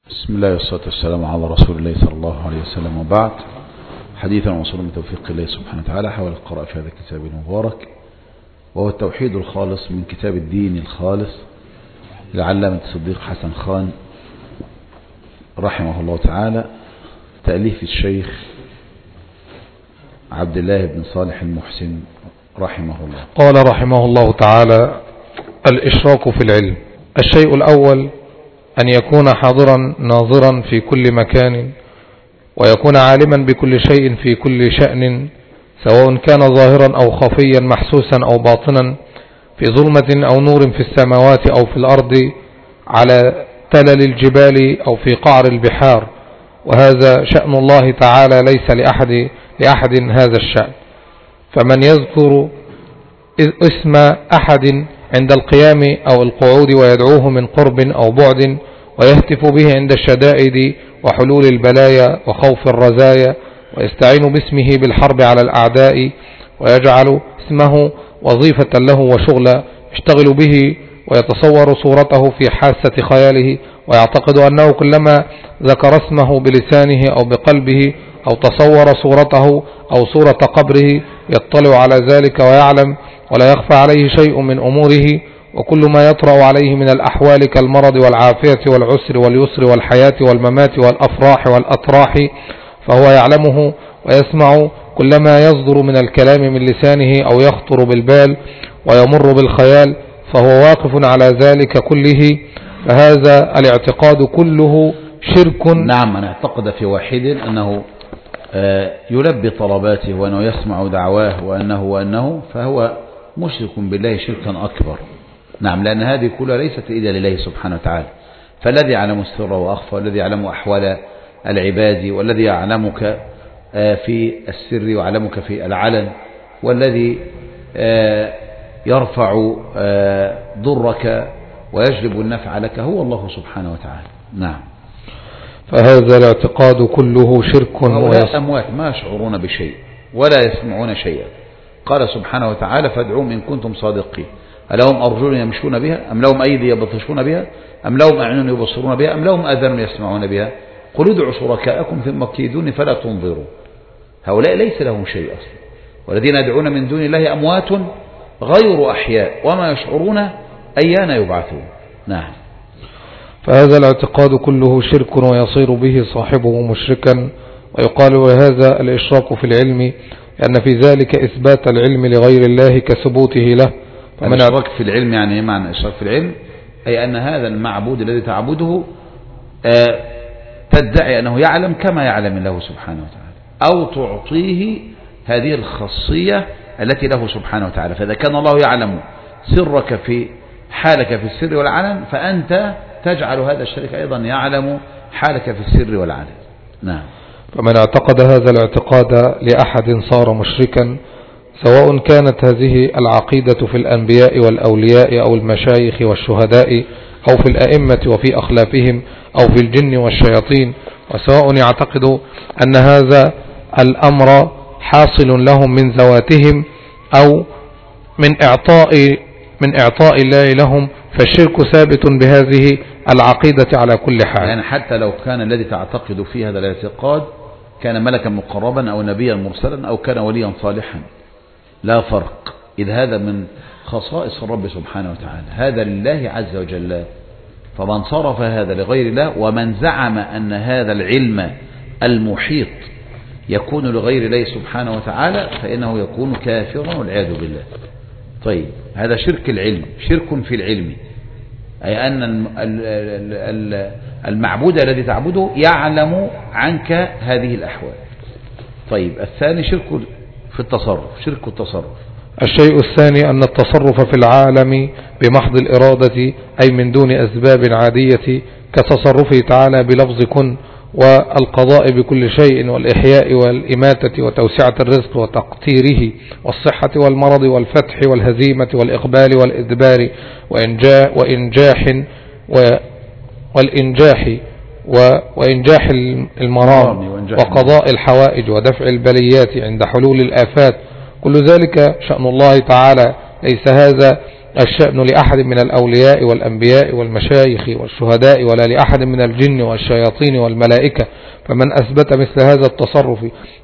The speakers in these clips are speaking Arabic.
بسم الله والصلاة والسلام على رسول الله صلى الله عليه وسلم، وبعد. حديثا وصول من توفيق الله سبحانه وتعالى حول القراءة في هذا الكتاب المبارك، وهو التوحيد الخالص من كتاب الدين الخالص للعلامة الصديق حسن خان رحمه الله تعالى، تأليف الشيخ عبد الله بن صالح المحسن رحمه الله. قال رحمه الله تعالى: الإشراك في العلم. الشيء الأول أن يكون حاضرا ناظرا في كل مكان، ويكون عالما بكل شيء في كل شأن، سواء كان ظاهرا أو خفيا، محسوسا أو باطنا، في ظلمة أو نور، في السماوات أو في الأرض، على تلل الجبال أو في قعر البحار. وهذا شأن الله تعالى، ليس لأحد هذا الشأن. فمن يذكر اسم أحد عند القيام أو القعود ويدعوه من قرب أو بعد، ويهتف به عند الشدائد وحلول البلايا وخوف الرزايا، ويستعين باسمه بالحرب على الأعداء، ويجعل اسمه وظيفة له وشغلا يشتغل به، ويتصور صورته في حاسة خياله، ويعتقد أنه كلما ذكر اسمه بلسانه أو بقلبه أو تصور صورته أو صورة قبره يطلع على ذلك ويعلم، ولا يخفى عليه شيء من أموره، وكل ما يطرأ عليه من الأحوال كالمرض والعافية والعسر واليسر والحياة والممات والأفراح والأطراح فهو يعلمه ويسمع كل ما يصدر من الكلام من لسانه أو يخطر بالبال ويمر بالخيال، فهو واقف على ذلك كله. فهذا الاعتقاد كله شرك. نعم، من اعتقد في واحد أنه يلبي طلباته وأنه يسمع دعواه وأنه فهو مشرك بالله شركا أكبر. نعم، لأن هذه كلها ليست إلا لله سبحانه وتعالى، فالذي يعلم السر وأخفى، والذي يعلم أحوال العباد، والذي يعلمك في السر ويعلمك في العلن، والذي يرفع ضرك ويجلب النفع لك هو الله سبحانه وتعالى. نعم، فهذا الاعتقاد كله شرك. وهؤلاء أموات ما يشعرون بشيء ولا يسمعون شيئا. قال سبحانه وتعالى: فادعوهم إن كنتم صادقين، ألهم أرجل يمشون بها، أم لهم أيدي يبطشون بها، أم لهم أعين يبصرون بها، أم لهم آذان يسمعون بها، قل ادعوا شركاءكم ثم كيدوني فلا تنظرون. هؤلاء ليس لهم شيء أصلا، والذين يدعون من دون الله أموات غير أحياء وما يشعرون أيان يبعثون. نعم، فهذا الاعتقاد كله شرك ويصير به صاحبه مشركا. ويقال وهذا الإشراك في العلم لأن في ذلك إثبات العلم لغير الله كثبوته له. الإشراك في العلم يعني ايه معنى الإشراك في العلم؟ أي أن هذا المعبود الذي تعبده تدعي أنه يعلم كما يعلم الله سبحانه وتعالى، أو تعطيه هذه الخاصية التي له سبحانه وتعالى. فإذا كان الله يعلم سرك في حالك في السر والعلن، فأنت تجعل هذا الشريك أيضا يعلم حالك في السر والعلن. نعم، فمن اعتقد هذا الاعتقاد لأحد صار مشركا، سواء كانت هذه العقيدة في الأنبياء والأولياء أو المشايخ والشهداء أو في الأئمة وفي أخلافهم أو في الجن والشياطين، وسواء يعتقد أن هذا الأمر حاصل لهم من ذواتهم أو من إعطاء الله لهم، فالشرك ثابت بهذه العقيدة على كل حال. يعني حتى لو كان الذي تعتقد في هذا الاعتقاد كان ملكا مقربا أو نبيا مرسلا أو كان وليا صالحا، لا فرق، إذ هذا من خصائص الرب سبحانه وتعالى، هذا لله عز وجل. فمن صرف هذا لغير الله، ومن زعم أن هذا العلم المحيط يكون لغير الله سبحانه وتعالى، فإنه يكون كافرا والعياذ بالله. طيب، هذا شرك العلم، شرك في العلم، أي أن المعبود الذي تعبده يعلم عنك هذه الأحوال. طيب، الثاني شرك في التصرف، شرك التصرف. الشيء الثاني أن التصرف في العالم بمحض الإرادة، أي من دون أسباب عادية، كتصرفه تعالى بلفظ كن، والقضاء بكل شيء، والإحياء والإماتة، وتوسعة الرزق وتقتيره، والصحة والمرض والفتح والهزيمة والإقبال والإدبار، وإنجاح المرام، وقضاء الحوائج، ودفع البليات عند حلول الآفات. كل ذلك شأن الله تعالى، ليس هذا الشأن لأحد من الأولياء والأنبياء والمشايخ والشهداء ولا لأحد من الجن والشياطين والملائكة. فمن أثبت مثل هذا التصرف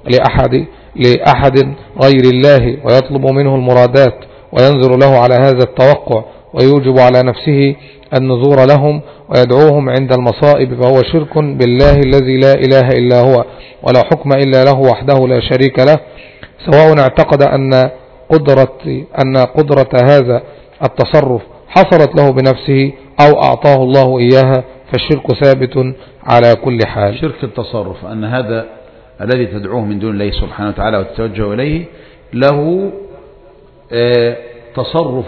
لأحد غير الله ويطلب منه المرادات وينظر له على هذا التوقع ويوجب على نفسه النذور لهم ويدعوهم عند المصائب، فهو شرك بالله الذي لا إله إلا هو ولا حكم إلا له وحده لا شريك له، سواء اعتقد أن قدرة هذا التصرف حصلت له بنفسه أو أعطاه الله إياها، فالشرك ثابت على كل حال. شرك التصرف أن هذا الذي تدعوه من دون الله سبحانه وتعالى وتتوجه إليه له تصرف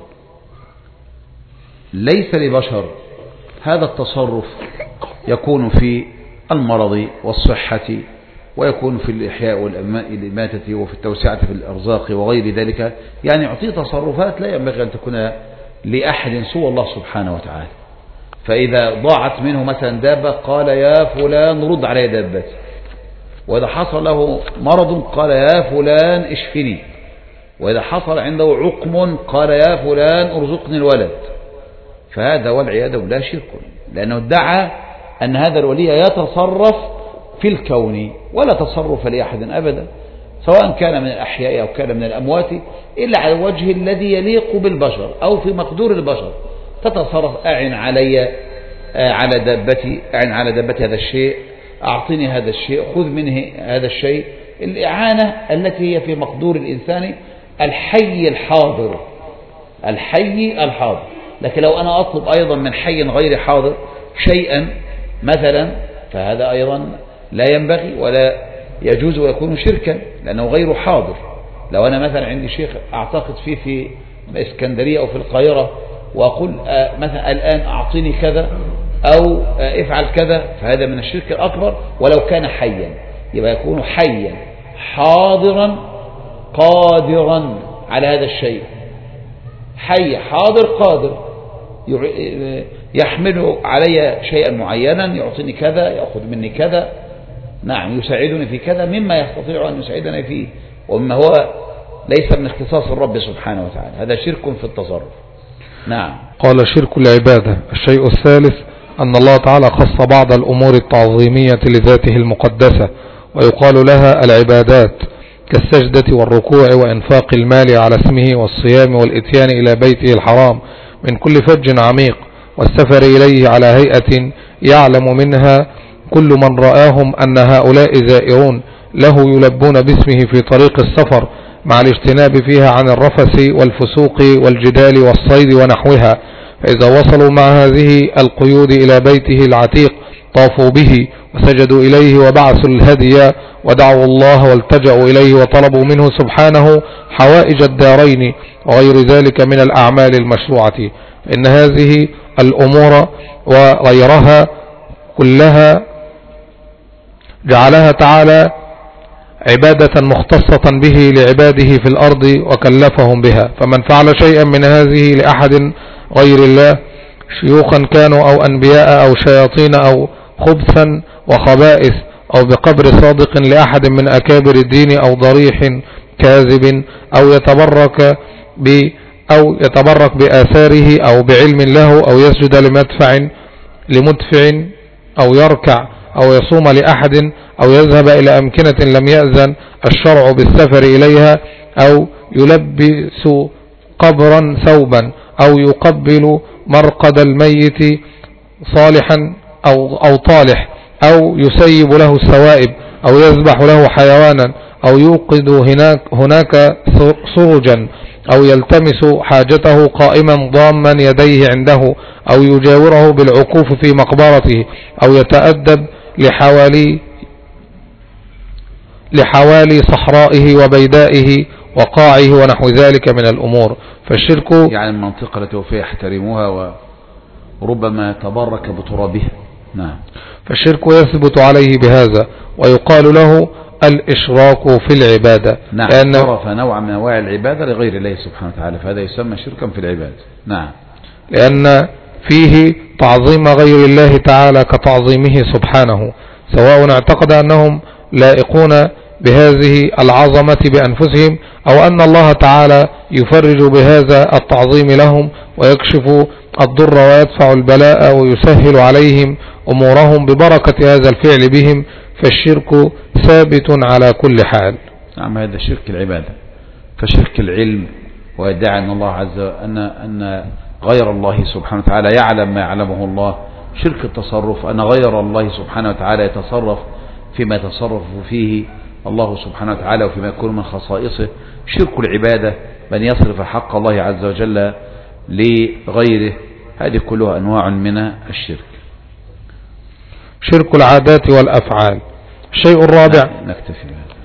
ليس لبشر. هذا التصرف يكون في المرض والصحة، ويكون في الإحياء والإماتة، وفي التوسعة في الأرزاق وغير ذلك. يعني يعطيه تصرفات لا ينبغي أن تكون لأحد سوى الله سبحانه وتعالى. فإذا ضاعت منه مثلا دابة قال يا فلان رد علي دابتي، وإذا حصل له مرض قال يا فلان اشفني، وإذا حصل عنده عقم قال يا فلان ارزقني الولد. فهذا والعياذ بالله شرك، لأنه ادعى أن هذا الولي يتصرف في الكون ولا تصرف لأحد أبدا، سواء كان من الأحياء أو كان من الأموات، إلا على الوجه الذي يليق بالبشر أو في مقدور البشر. تتصرف أعن علي على دابتي، أعن على دابتي هذا الشيء، أعطني هذا الشيء، خذ منه هذا الشيء. الإعانة التي هي في مقدور الإنسان الحي الحاضر، الحي الحاضر. لكن لو أنا أطلب أيضا من حي غير حاضر شيئا مثلا، فهذا أيضا لا ينبغي ولا يجوز ويكون شركا، لأنه غير حاضر. لو أنا مثلا عندي شيخ أعتقد فيه في اسكندرية أو في القاهرة، وأقول مثلا الآن أعطيني كذا أو افعل كذا، فهذا من الشرك الأكبر ولو كان حيا. يبقى يكون حيا حاضرا قادرا على هذا الشيء، حي حاضر قادر، يحمل علي شيئا معينا، يعطيني كذا، يأخذ مني كذا، نعم، يساعدني في كذا مما يستطيع أن يساعدني فيه، ومما هو ليس من اختصاص الرب سبحانه وتعالى. هذا شرك في التصرف. نعم. قال شرك العبادة. الشيء الثالث أن الله تعالى خص بعض الأمور التعظيمية لذاته المقدسة ويقال لها العبادات، كالسجدة والركوع وإنفاق المال على اسمه والصيام والإتيان إلى بيته الحرام من كل فج عميق، والسفر إليه على هيئة يعلم منها كل من رآهم أن هؤلاء زائرون له يلبون باسمه في طريق السفر، مع الاجتناب فيها عن الرفث والفسوق والجدال والصيد ونحوها. فإذا وصلوا مع هذه القيود إلى بيته العتيق طافوا به وسجدوا إليه وبعثوا الهدي ودعوا الله والتجأوا إليه وطلبوا منه سبحانه حوائج الدارين وغير ذلك من الأعمال المشروعة. فإن هذه الأمور وغيرها كلها جعلها تعالى عبادة مختصة به لعباده في الأرض وكلفهم بها. فمن فعل شيئا من هذه لأحد غير الله، شيوخا كانوا أو أنبياء أو شياطين أو خبثا وخبائث، أو بقبر صادق لأحد من أكابر الدين، أو ضريح كاذب، أو يتبرك بآثاره، أو بعلم له، أو يسجد لمدفع، أو يركع، أو يصوم لأحد، أو يذهب إلى أمكنة لم يأذن الشرع بالسفر إليها، أو يلبس قبرا ثوبا، أو يقبل مرقد الميت صالحا أو طالح، أو يسيب له السوائب، أو يذبح له حيوانا، أو يوقد هناك سرجا، أو يلتمس حاجته قائما ضاما يديه عنده، أو يجاوره بالعكوف في مقبرته، أو يتأدب لحوالي صحرائه وبيدائه وقاعه ونحو ذلك من الأمور. فالشرك يعني المنطقة التي فيها يحترموها وربما تبرك بترابها. نعم. فالشرك يثبت عليه بهذا ويقال له الإشراك في العبادة. نعم. لأن صرف نوع من أنواع العبادة لغير الله سبحانه وتعالى، فهذا يسمى شركا في العبادة. نعم. لأن فيه تعظيم غير الله تعالى كتعظيمه سبحانه، سواء اعتقد أنهم لائقون بهذه العظمة بأنفسهم، أو أن الله تعالى يفرج بهذا التعظيم لهم ويكشف الضر ويدفع البلاء ويسهل عليهم أمورهم ببركة هذا الفعل بهم، فالشرك ثابت على كل حال. نعم، هذا شرك العبادة. فشرك العلم ويدعي أن الله عز وجل أن غير الله سبحانه وتعالى يعلم ما يعلمه الله. شرك التصرف، أن غير الله سبحانه وتعالى يتصرف فيما يتصرف فيه الله سبحانه وتعالى وفيما يكون من خصائصه. شرك العبادة، بأن يصرف حق الله عز وجل لغيره. هذه كلها أنواع من الشرك. شرك العادات والأفعال. الشيء الرابع. نكتفي بهذا.